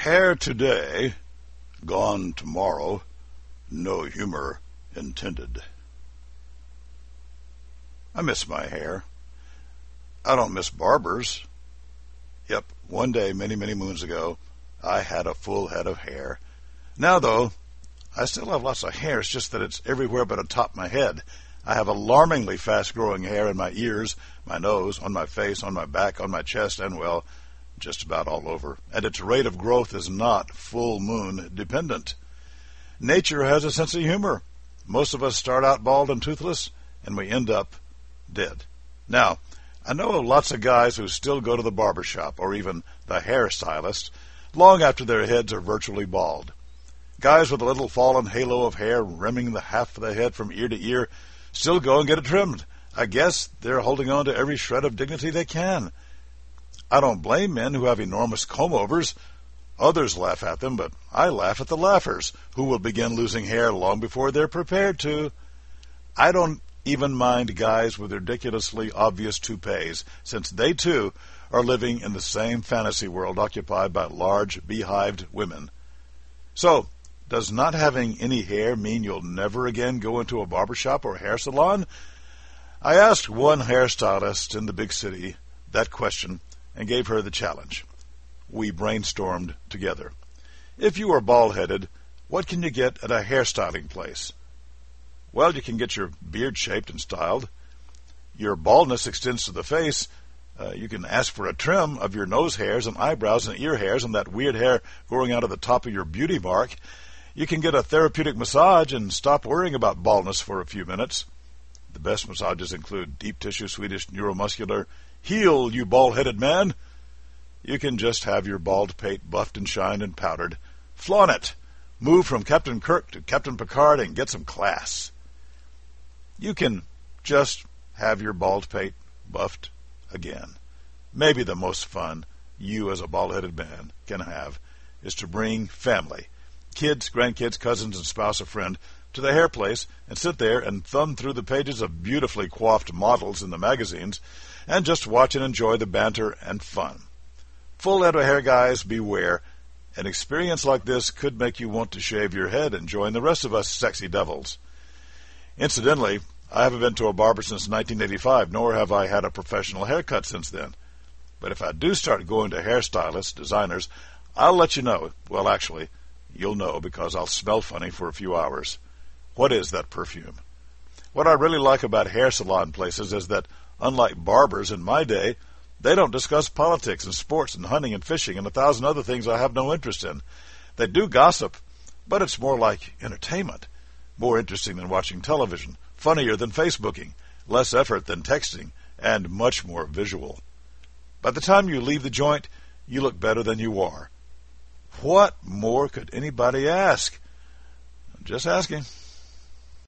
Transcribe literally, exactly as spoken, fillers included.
Hair today, gone tomorrow, no humor intended. I miss my hair. I don't miss barbers. Yep, one day, many, many moons ago, I had a full head of hair. Now, though, I still have lots of hair. It's just that it's everywhere but atop my head. I have alarmingly fast-growing hair in my ears, my nose, on my face, on my back, on my chest, and, well, just about all over. And its rate of growth is not full moon dependent. Nature has a sense of humor. Most of us start out bald and toothless, and we end up dead. Now, I know of lots of guys who still go to the barber shop or even the hairstylist long after their heads are virtually bald. Guys with a little fallen halo of hair rimming the half of the head from ear to ear still go and get it trimmed. I guess they're holding on to every shred of dignity they can. I don't blame men who have enormous comb-overs. Others laugh at them, but I laugh at the laughers, who will begin losing hair long before they're prepared to. I don't even mind guys with ridiculously obvious toupees, since they, too, are living in the same fantasy world occupied by large, beehived women. So, does not having any hair mean you'll never again go into a barbershop or hair salon? I asked one hairstylist in the big city that question and gave her the challenge. We brainstormed together. If you are bald-headed, what can you get at a hairstyling place? Well, you can get your beard shaped and styled. Your baldness extends to the face. Uh, you can ask for a trim of your nose hairs and eyebrows and ear hairs and that weird hair growing out of the top of your beauty mark. You can get a therapeutic massage and stop worrying about baldness for a few minutes. The best massages include deep tissue Swedish neuromuscular. Heal, you bald-headed man. You can just have your bald pate buffed and shined and powdered. Flaunt it. Move from Captain Kirk to Captain Picard and get some class. You can just have your bald pate buffed again. Maybe the most fun you as a bald-headed man can have is to bring family, kids, grandkids, cousins, and spouse or friend to the hair place and sit there and thumb through the pages of beautifully coiffed models in the magazines and just watch and enjoy the banter and fun. Full head of hair guys, beware. An experience like this could make you want to shave your head and join the rest of us sexy devils. Incidentally, I haven't been to a barber since nineteen eighty-five, nor have I had a professional haircut since then. But if I do start going to hairstylists, designers, I'll let you know. Well, actually, you'll know because I'll smell funny for a few hours. What is that perfume? What I really like about hair salon places is that, unlike barbers in my day, they don't discuss politics and sports and hunting and fishing and a thousand other things I have no interest in. They do gossip, but it's more like entertainment, more interesting than watching television, funnier than Facebooking, less effort than texting, and much more visual. By the time you leave the joint, you look better than you are. What more could anybody ask? Just asking.